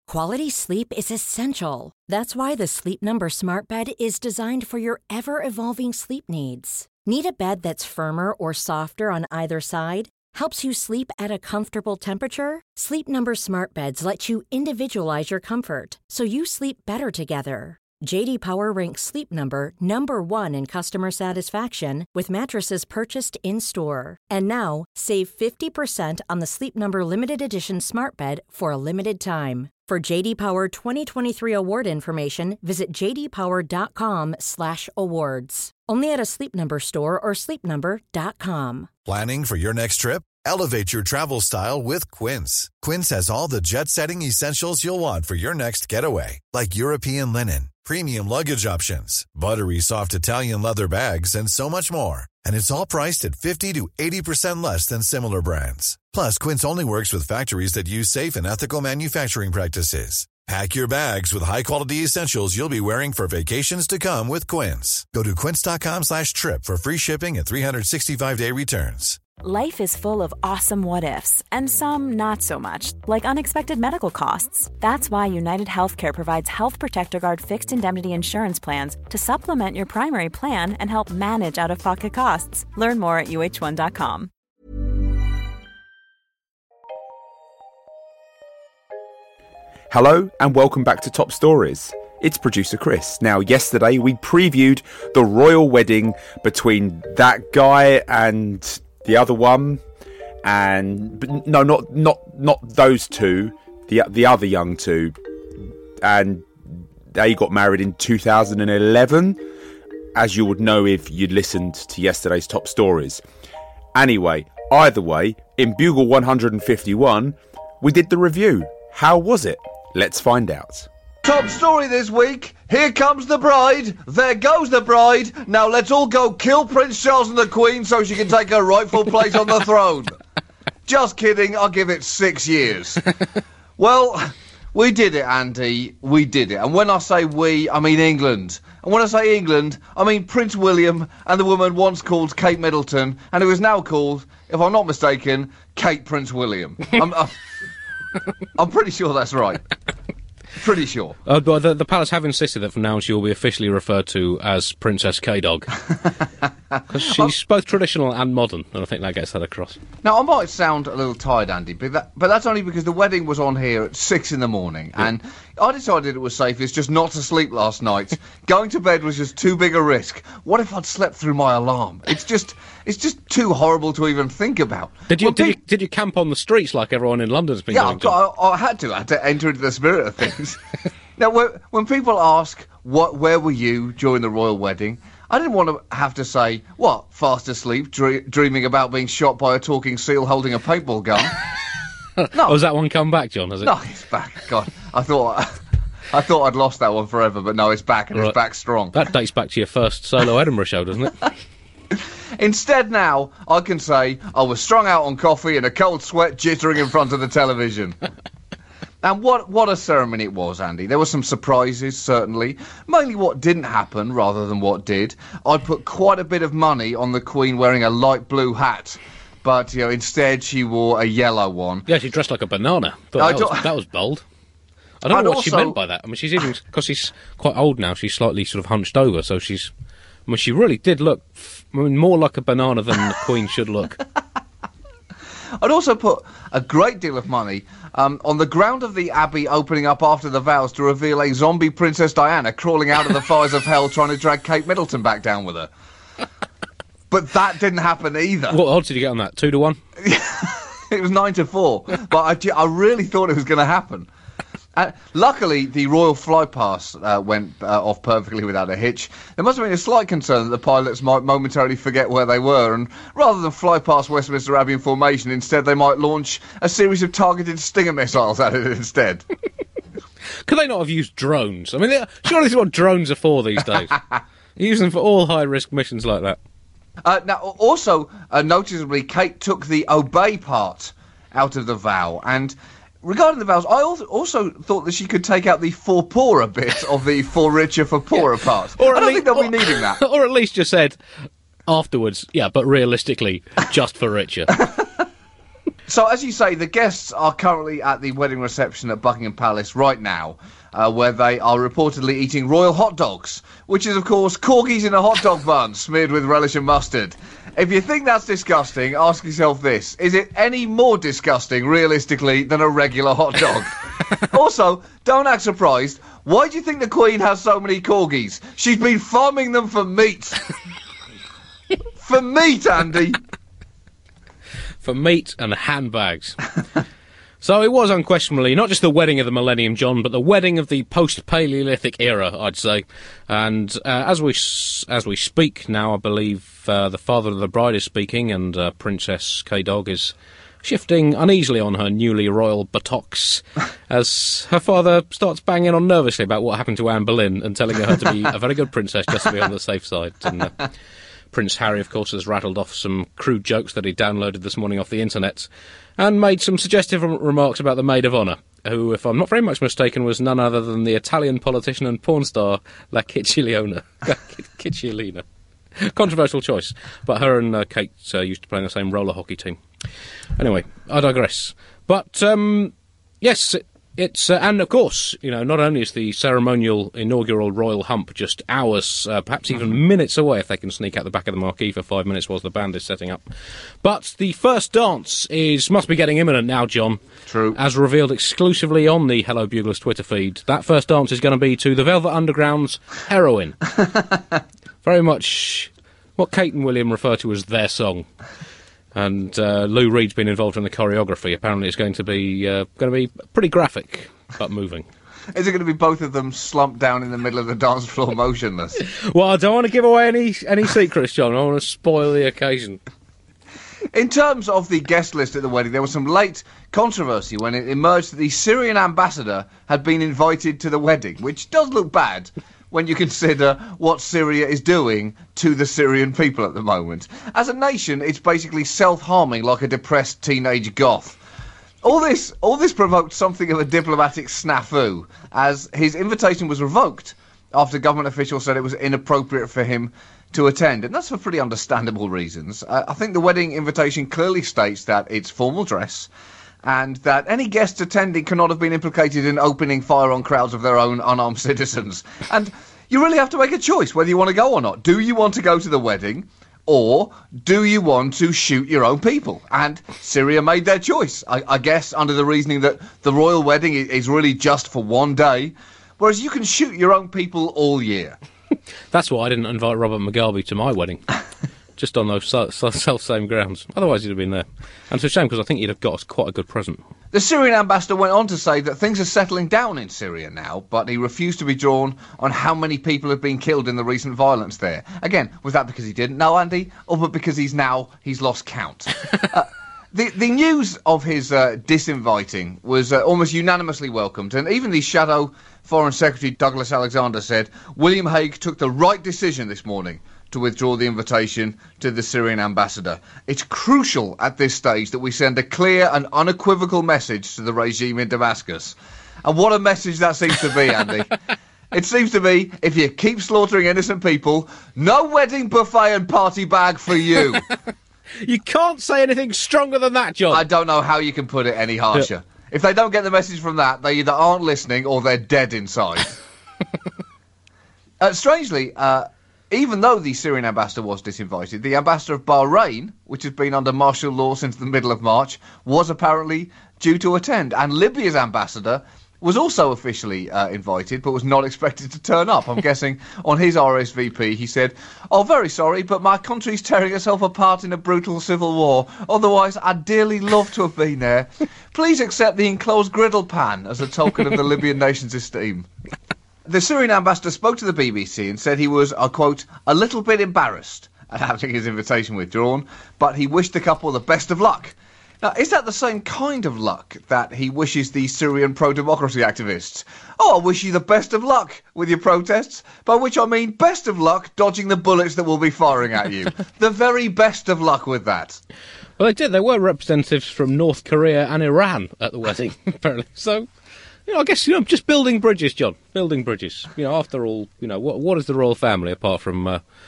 Quality sleep is essential. That's why the Sleep Number Smart Bed is designed for your ever-evolving sleep needs. Need a bed that's firmer or softer on either side? Helps you sleep at a comfortable temperature? Sleep Number Smart Beds let you individualize your comfort, so you sleep better together. J.D. Power ranks Sleep Number number 1 in customer satisfaction with mattresses purchased in-store. And now, save 50% on the Sleep Number Limited Edition Smart Bed for a limited time. For J.D. Power 2023 award information, visit jdpower.com/awards. Only at a Sleep Number store or sleepnumber.com. Planning for your next trip? Elevate your travel style with Quince. Quince has all the jet-setting essentials you'll want for your next getaway, like European linen, premium luggage options, buttery soft Italian leather bags, and so much more. And it's all priced at 50 to 80% less than similar brands. Plus, Quince only works with factories that use safe and ethical manufacturing practices. Pack your bags with high-quality essentials you'll be wearing for vacations to come with Quince. Go to quince.com/trip for free shipping and 365-day returns. Life is full of awesome what-ifs, and some not so much, like unexpected medical costs. That's why United Healthcare provides Health Protector Guard fixed indemnity insurance plans to supplement your primary plan and help manage out-of-pocket costs. Learn more at uh1.com. Hello and welcome back to Top Stories. It's producer Chris. Now, yesterday we previewed the royal wedding between that guy and the other one, but no, not those two. The other young two, and they got married in 2011, as you would know if you'd listened to yesterday's Top Stories. Anyway, either way, in Bugle 151, we did the review. How was it? Let's find out. Top story this week. Here comes the bride. There goes the bride. Now let's all go kill Prince Charles and the Queen so she can take her rightful place on the throne. Just kidding. I'll give it 6 years. Well, we did it, Andy. We did it. And when I say we, I mean England. And when I say England, I mean Prince William and the woman once called Kate Middleton, and who is now called, if I'm not mistaken, Kate Prince William. I'm pretty sure that's right. Pretty sure. But the palace have insisted that from now on she will be officially referred to as Princess K-Dog. Because she's both traditional and modern, and I think that gets that across. Now, I might sound a little tired, Andy, but that's only because the wedding was on here at 6 in the morning, and I decided it was safest just not to sleep last night. Going to bed was just too big a risk. What if I'd slept through my alarm? It's just too horrible to even think about. Did you camp on the streets like everyone in London's been doing? Yeah, I had to enter into the spirit of things. Now, when people ask, where were you during the royal wedding, I didn't want to have to say, what, fast asleep, dreaming about being shot by a talking seal holding a paintball gun? No. Oh, has that one come back, John? Has it? No, it's back. God, I thought I'd lost that one forever, but no, it's back, and It's back strong. That dates back to your first solo Edinburgh show, doesn't it? Instead now, I can say I was strung out on coffee and a cold sweat jittering in front of the television. And what a ceremony it was, Andy. There were some surprises, certainly. Mainly what didn't happen rather than what did. I'd put quite a bit of money on the Queen wearing a light blue hat. But, instead she wore a yellow one. Yeah, she dressed like a banana. That was bold. I don't know what she meant by that. I mean, she's even... Because she's quite old now, she's slightly sort of hunched over, so she's... I mean, she really did look more like a banana than the Queen should look. I'd also put a great deal of money on the ground of the Abbey opening up after the vows to reveal a zombie Princess Diana crawling out of the fires of hell trying to drag Kate Middleton back down with her. But that didn't happen either. What odds did you get on that? 2-1? It was 9-4. But I really thought it was going to happen. Luckily, the royal fly pass went off perfectly without a hitch. There must have been a slight concern that the pilots might momentarily forget where they were, and rather than fly past Westminster Abbey in formation, instead they might launch a series of targeted Stinger missiles at it instead. Could they not have used drones? I mean, surely this is what drones are for these days. You use them for all high-risk missions like that. Now, also, noticeably, Kate took the obey part out of the vow, and... regarding the vows, I also thought that she could take out the for poorer bit of the for richer, for poorer part. I don't think they'll be needing that. Or at least just said afterwards, yeah, but realistically, just for richer. So, as you say, the guests are currently at the wedding reception at Buckingham Palace right now, where they are reportedly eating royal hot dogs, which is, of course, corgis in a hot dog bun smeared with relish and mustard. If you think that's disgusting, ask yourself this. Is it any more disgusting, realistically, than a regular hot dog? Also, don't act surprised. Why do you think the Queen has so many corgis? She's been farming them for meat. For meat, Andy. For meat and handbags. So it was unquestionably not just the wedding of the millennium, John, but the wedding of the post-Paleolithic era, I'd say. And as we speak now, I believe the father of the bride is speaking, and Princess K-Dog is shifting uneasily on her newly royal buttocks as her father starts banging on nervously about what happened to Anne Boleyn and telling her to be a very good princess just to be on the safe side. And Prince Harry, of course, has rattled off some crude jokes that he downloaded this morning off the internet and made some suggestive remarks about the Maid of Honour, who, if I'm not very much mistaken, was none other than the Italian politician and porn star La Cicciolina. Controversial choice, but her and Kate used to play in the same roller hockey team. Anyway, I digress. But, yes, it's and of course, you know, not only is the ceremonial inaugural royal hump just hours, perhaps even minutes away if they can sneak out the back of the marquee for 5 minutes whilst the band is setting up, but the first dance must be getting imminent now, John. True. As revealed exclusively on the Hello Buglers Twitter feed, that first dance is going to be to the Velvet Underground's Heroin. Very much what Kate and William refer to as their song. And Lou Reed's been involved in the choreography. Apparently it's going to be pretty graphic, but moving. Is it going to be both of them slumped down in the middle of the dance floor motionless? Well, I don't want to give away any secrets, John. I don't want to spoil the occasion. In terms of the guest list at the wedding, there was some late controversy when it emerged that the Syrian ambassador had been invited to the wedding, which does look bad when you consider what Syria is doing to the Syrian people at the moment. As a nation, it's basically self-harming like a depressed teenage goth. All this provoked something of a diplomatic snafu, as his invitation was revoked after government officials said it was inappropriate for him to attend, and that's for pretty understandable reasons. I think the wedding invitation clearly states that it's formal dress, and that any guests attending cannot have been implicated in opening fire on crowds of their own unarmed citizens. And you really have to make a choice whether you want to go or not. Do you want to go to the wedding, or do you want to shoot your own people? And Syria made their choice, I guess, under the reasoning that the royal wedding is really just for one day, whereas you can shoot your own people all year. That's why I didn't invite Robert Mugabe to my wedding. Just on those self-same grounds. Otherwise he'd have been there. And it's a shame because I think he'd have got us quite a good present. The Syrian ambassador went on to say that things are settling down in Syria now, but he refused to be drawn on how many people have been killed in the recent violence there. Again, was that because he didn't know, Andy, or but because he's lost count? The news of his disinviting was almost unanimously welcomed, and even the shadow Foreign Secretary Douglas Alexander said William Hague took the right decision this morning to withdraw the invitation to the Syrian ambassador. It's crucial at this stage that we send a clear and unequivocal message to the regime in Damascus. And what a message that seems to be, Andy. It seems to be, if you keep slaughtering innocent people, no wedding buffet and party bag for you. You can't say anything stronger than that, John. I don't know how you can put it any harsher. If they don't get the message from that, they either aren't listening or they're dead inside. Strangely, even though the Syrian ambassador was disinvited, the ambassador of Bahrain, which has been under martial law since the middle of March, was apparently due to attend. And Libya's ambassador was also officially invited, but was not expected to turn up. I'm guessing on his RSVP he said, "Oh, very sorry, but my country's tearing itself apart in a brutal civil war. Otherwise, I'd dearly love to have been there. Please accept the enclosed griddle pan as a token of the Libyan nation's esteem." The Syrian ambassador spoke to the BBC and said he was, I quote, "a little bit embarrassed" at having his invitation withdrawn, but he wished the couple the best of luck. Now, is that the same kind of luck that he wishes the Syrian pro-democracy activists? "Oh, I wish you the best of luck with your protests," by which I mean best of luck dodging the bullets that will be firing at you. The very best of luck with that. Well, they did. There were representatives from North Korea and Iran at the wedding, apparently. So, I guess, just building bridges, John. Building bridges. After all, what is the royal family apart from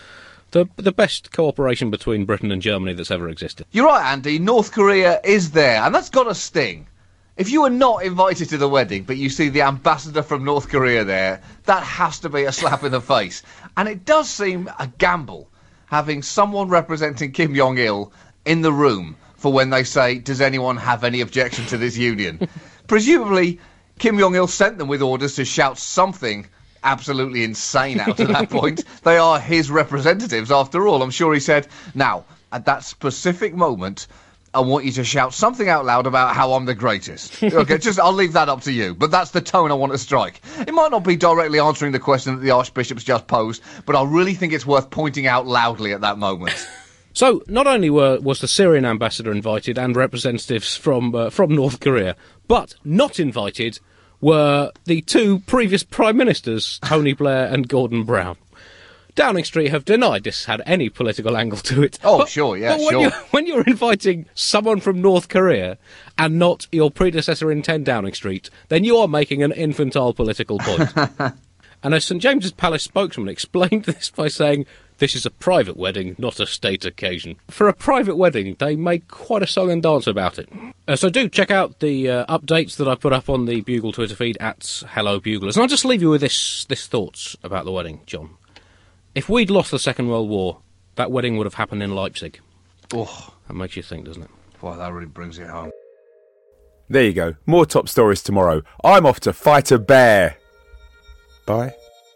The best cooperation between Britain and Germany that's ever existed. You're right, Andy. North Korea is there, and that's got a sting. If you were not invited to the wedding, but you see the ambassador from North Korea there, that has to be a slap in the face. And it does seem a gamble having someone representing Kim Jong-il in the room for when they say, does anyone have any objection to this union? Presumably, Kim Jong-il sent them with orders to shout something absolutely insane out to that point. They are his representatives, after all. I'm sure he said, now, at that specific moment, I want you to shout something out loud about how I'm the greatest. Okay, I'll leave that up to you. But that's the tone I want to strike. It might not be directly answering the question that the Archbishop's just posed, but I really think it's worth pointing out loudly at that moment. So, not only was the Syrian ambassador invited and representatives from North Korea, but not invited were the two previous Prime Ministers, Tony Blair and Gordon Brown. Downing Street have denied this had any political angle to it. Oh, sure. When you're inviting someone from North Korea and not your predecessor in 10 Downing Street, then you are making an infantile political point. And a St James's Palace spokesman explained this by saying, this is a private wedding, not a state occasion. For a private wedding, they made quite a song and dance about it. So do check out the updates that I put up on the Bugle Twitter feed at Hello Buglers. And I'll just leave you with this thoughts about the wedding, John. If we'd lost the Second World War, that wedding would have happened in Leipzig. Oh, that makes you think, doesn't it? Well, that really brings it home. There you go. More top stories tomorrow. I'm off to fight a bear. Bye.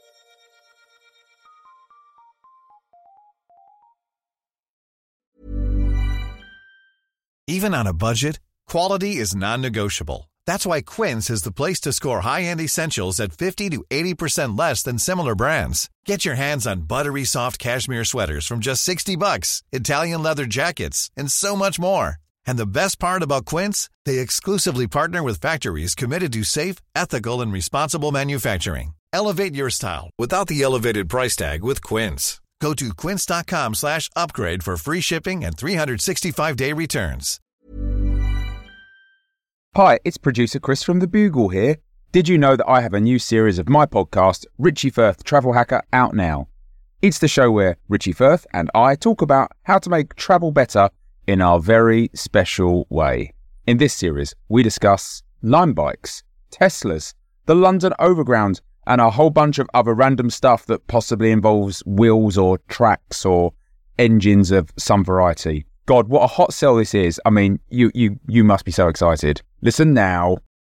Even on a budget, quality is non-negotiable. That's why Quince is the place to score high-end essentials at 50 to 80% less than similar brands. Get your hands on buttery soft cashmere sweaters from just $60, Italian leather jackets, and so much more. And the best part about Quince, they exclusively partner with factories committed to safe, ethical, and responsible manufacturing. Elevate your style without the elevated price tag with Quince. Go to quince.com/upgrade for free shipping and 365-day returns. Hi, it's producer Chris from The Bugle here. Did you know that I have a new series of my podcast, Richie Firth Travel Hacker, out now? It's the show where Richie Firth and I talk about how to make travel better in our very special way. In this series, we discuss Lime bikes, Teslas, the London Overground, and a whole bunch of other random stuff that possibly involves wheels or tracks or engines of some variety. God, what a hot sell this is. I mean, you must be so excited. Listen now.